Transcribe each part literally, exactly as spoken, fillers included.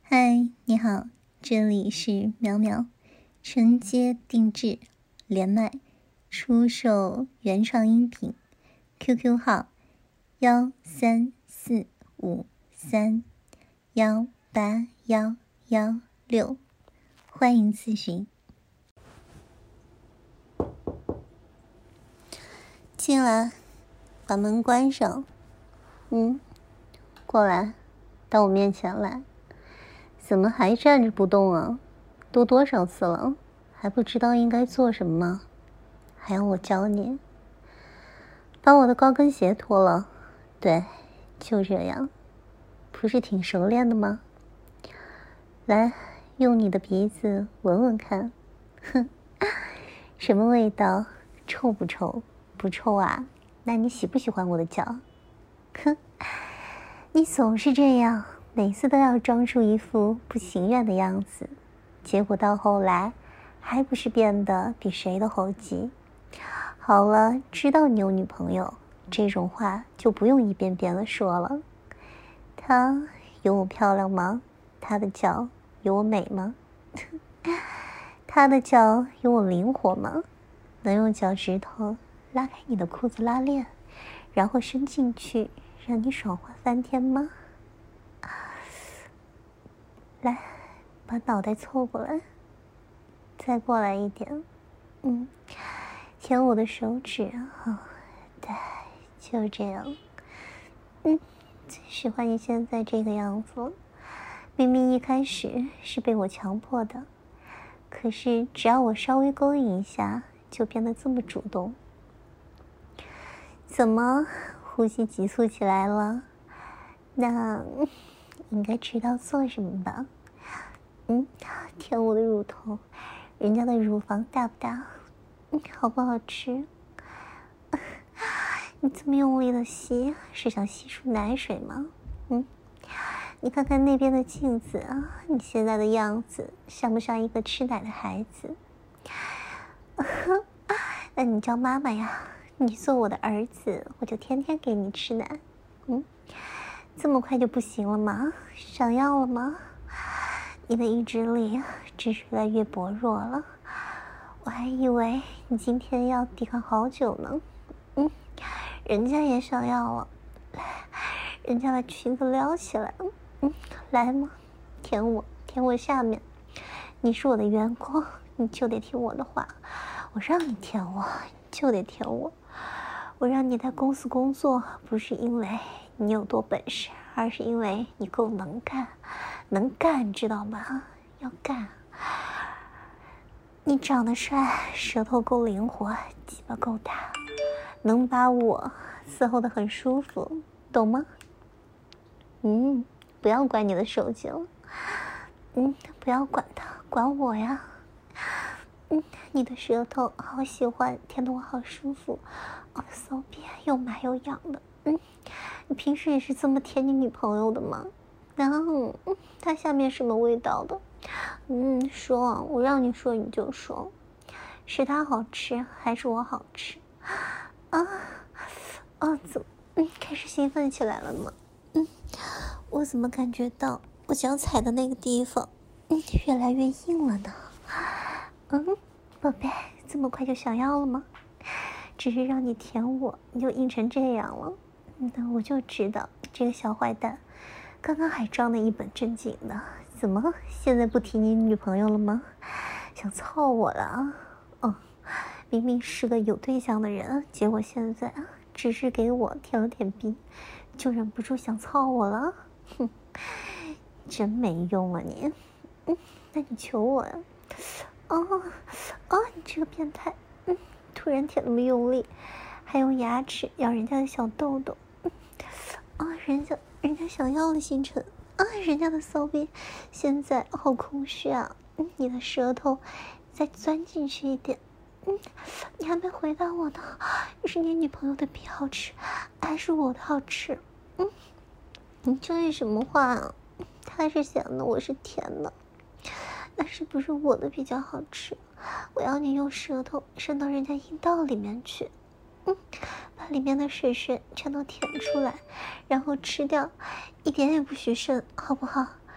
嗨，你好，这里是苗苗，承接定制连麦，出售原创音频 ，Q Q 号幺三四五三幺八幺幺六，欢迎咨询。进来，把门关上。嗯，过来，到我面前来。怎么还站着不动啊？都多少次了，还不知道应该做什么吗？还要我教你？把我的高跟鞋脱了。对，就这样。不是挺熟练的吗？来，用你的鼻子闻闻看。哼，什么味道？臭不臭？不臭啊？那你喜不喜欢我的脚？哼，你总是这样。每次都要装出一副不情愿的样子，结果到后来还不是变得比谁都猴急。好了，知道你有女朋友，这种话就不用一遍遍的说了。她有我漂亮吗？她的脚有我美吗？她的脚有我灵活吗？能用脚趾头拉开你的裤子拉链，然后伸进去让你爽快翻天吗？来，把脑袋凑过来，再过来一点，嗯，舔我的手指，好，对，就这样，嗯，最喜欢你现在这个样子。明明一开始是被我强迫的，可是只要我稍微勾引一下，就变得这么主动。怎么，呼吸急促起来了？那应该知道做什么吧？嗯，舔我的乳头，人家的乳房大不大？嗯，好不好吃？你这么用力的吸，是想吸出奶水吗？嗯，你看看那边的镜子啊，你现在的样子像不像一个吃奶的孩子？那你叫妈妈呀，你做我的儿子，我就天天给你吃奶。嗯，这么快就不行了吗？想要了吗？你的意志力真是越来越薄弱了，我还以为你今天要抵抗好久呢。嗯，人家也想要了，来，人家把裙子撩起来，嗯，来嘛，舔我，舔我下面。你是我的员工，你就得听我的话，我让你舔我，你就得舔我。我让你在公司工作，不是因为你有多本事，而是因为你够能干。能干，知道吗？要干。你长得帅，舌头够灵活，鸡巴够大，能把我伺候得很舒服，懂吗？嗯，不要管你的手机了。嗯，不要管它，管我呀。嗯，你的舌头好喜欢，舔得我好舒服，我的骚逼又麻又痒的。嗯，你平时也是这么舔你女朋友的吗？然后，嗯，它下面什么味道的？嗯，说，我让你说你就说，是它好吃还是我好吃？啊，啊，怎么，嗯，开始兴奋起来了吗？嗯，我怎么感觉到我脚踩的那个地方，嗯，越来越硬了呢？嗯，宝贝，这么快就想要了吗？只是让你舔我，你就硬成这样了？那我就知道这个小坏蛋。刚刚还装得一本正经的，怎么现在不提你女朋友了吗？想操我了啊？哦，明明是个有对象的人，结果现在只是给我舔了舔鼻，就忍不住想操我了？哼，真没用啊你！嗯，那你求我呀？哦，哦，你这个变态！嗯，突然舔那么用力，还用牙齿咬人家的小豆豆。嗯，啊，人家。人家想要的星辰啊，人家的骚逼现在好空虚啊！嗯，你的舌头再钻进去一点。嗯，你还没回答我呢，是你女朋友的逼好吃，还是我的好吃？嗯，你这是什么话啊？他是咸的，我是甜的，那是不是我的比较好吃？我要你用舌头伸到人家阴道里面去。嗯，把里面的水水全都舔出来，然后吃掉，一点也不许剩，好不好？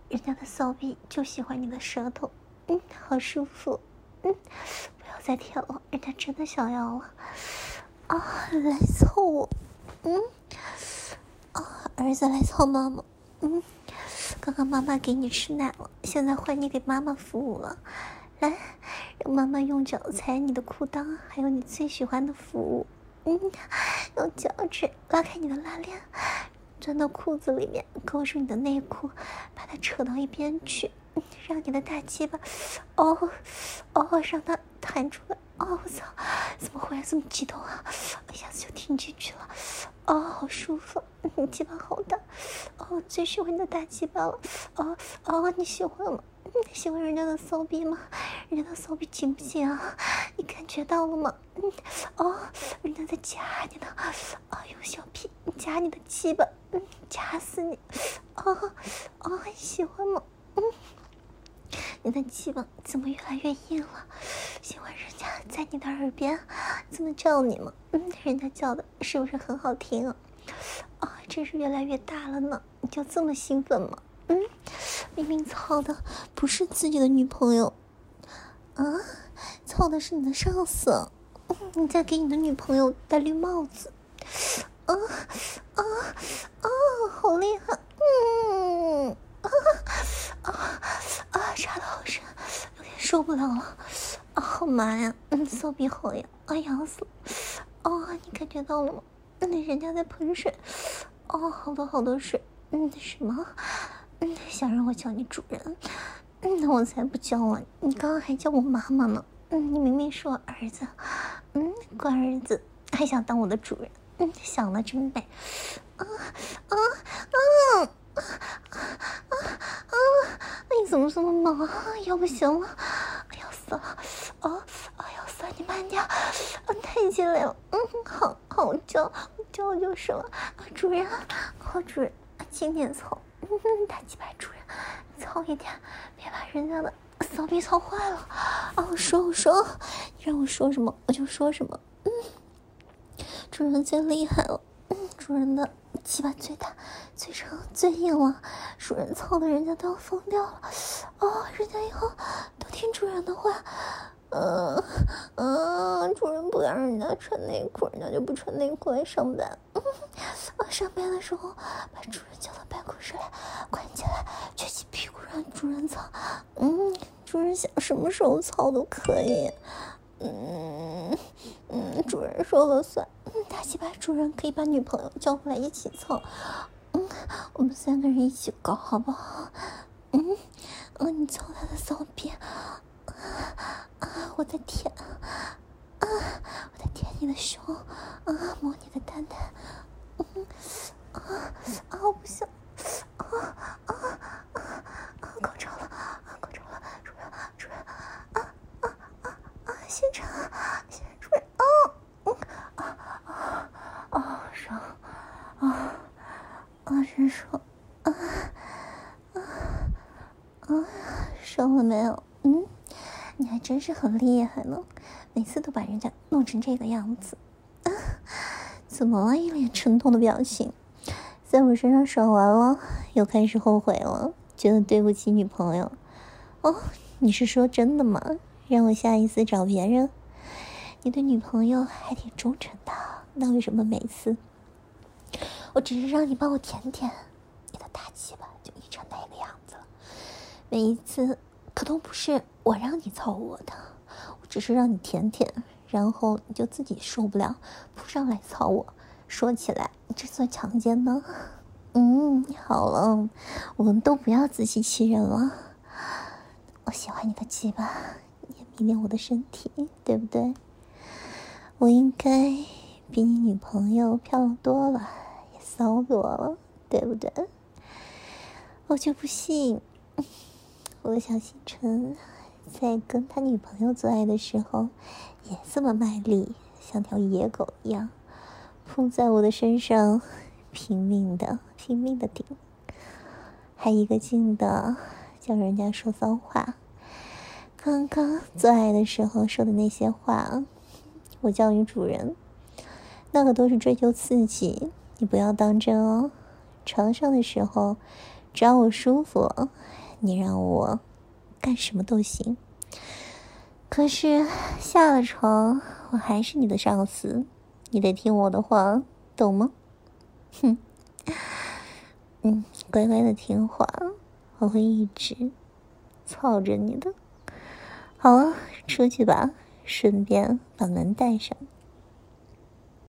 人家的骚逼就喜欢你的舌头，嗯，好舒服，嗯，不要再舔了，人家真的想要了，啊，来凑我，嗯，啊，儿子来凑妈妈，嗯，刚刚妈妈给你吃奶了，现在换你给妈妈服务了，来，让妈妈用脚踩你的裤裆，还有你最喜欢的服务，嗯，用脚趾拉开你的拉链。钻到裤子里面，勾住你的内裤，把它扯到一边去，让你的大鸡巴，哦，哦，让它弹出来。哦，我操，怎么忽然这么激动啊？一下子就听进去了。哦，好舒服，你鸡巴好大。哦，我最喜欢你的大鸡巴了。哦，哦，你喜欢吗？你喜欢人家的骚逼吗？人家的骚逼紧不紧啊？你感觉到了吗？嗯，哦，人家在夹你呢。哦，用小屁夹你的鸡巴，嗯，夹死你。哦，哦，你喜欢吗？嗯，你的鸡巴怎么越来越硬了？喜欢人家在你的耳边这么叫你吗？嗯，人家叫的是不是很好听啊？啊、哦，真是越来越大了呢，你就这么兴奋吗？嗯，明明操的不是自己的女朋友，啊，操的是你的上司，嗯，你在给你的女朋友戴绿帽子，啊啊啊，好厉害，嗯，啊啊啊，插的好深，有点受不了了，啊，好麻呀，嗯，骚逼好痒，啊，痒死了，哦，你感觉到了吗？嗯，人家在喷水，哦，好多好多水，嗯，什么？嗯，想让我叫你主人，嗯，我才不叫啊！你刚刚还叫我妈妈呢，嗯，你明明是我儿子，嗯，乖儿子，还想当我的主人，嗯，想的真美，啊啊啊啊啊啊！你怎么这么猛啊？要不行了，要死了，哦，啊，要死了，你慢点，啊，太激烈了，嗯，好好叫，叫就是了，啊，主人，好主人，轻点操。嗯，大鸡巴主人，操一点，别把人家的骚逼操坏了。啊，我说我说，你让我说什么我就说什么。嗯，主人最厉害了。嗯，主人的鸡巴最大、最长、最硬了。主人操的人家都要疯掉了。哦，人家以后都听主人的话。嗯嗯，主人不让人家穿内裤，人家就不穿内裤来上班。嗯，啊，上班的时候把主人叫到办公室来，关起来，撅起屁股让主人操。嗯，主人想什么时候操都可以。嗯嗯，主人说了算。嗯，大鸡巴主人可以把女朋友叫过来一起操。嗯，我们三个人一起搞好不好？嗯，嗯，你操他的骚逼。啊！我在舔，啊！我在舔你的胸，啊！摸你的蛋蛋，嗯，啊啊！我不行，啊啊啊啊！高潮了，啊高潮了，主人主人，啊啊啊啊！现场现场主人，啊嗯啊啊啊爽，啊啊真爽，啊啊啊爽了没有？嗯。你还真是很厉害呢，每次都把人家弄成这个样子。啊，怎么了？一脸沉痛的表情，在我身上爽完了，又开始后悔了，觉得对不起女朋友。哦，你是说真的吗？让我下一次找别人？你对女朋友还挺忠诚的，那为什么每次我只是让你帮我舔舔，你的大鸡巴就一成那个样子了？每一次可都不是我让你操我的，我只是让你舔舔，然后你就自己受不了扑上来操我。说起来这算强奸吗？嗯，好了，我们都不要自欺欺人了。我喜欢你的鸡巴，也迷恋我的身体，对不对？我应该比你女朋友漂亮多了，也骚多了，对不对？我就不信我的小星辰在跟他女朋友做爱的时候也这么卖力，像条野狗一样扑在我的身上，拼命的拼命的顶，还一个劲的叫人家说骚话。刚刚做爱的时候说的那些话，我叫你主人，那个都是追求刺激，你不要当真哦。床上的时候只要我舒服， 你让我干什么都行。可是下了床，我还是你的上司，你得听我的话，懂吗？哼，嗯，乖乖的听话，我会一直操着你的。好了，出去吧，顺便把门带上。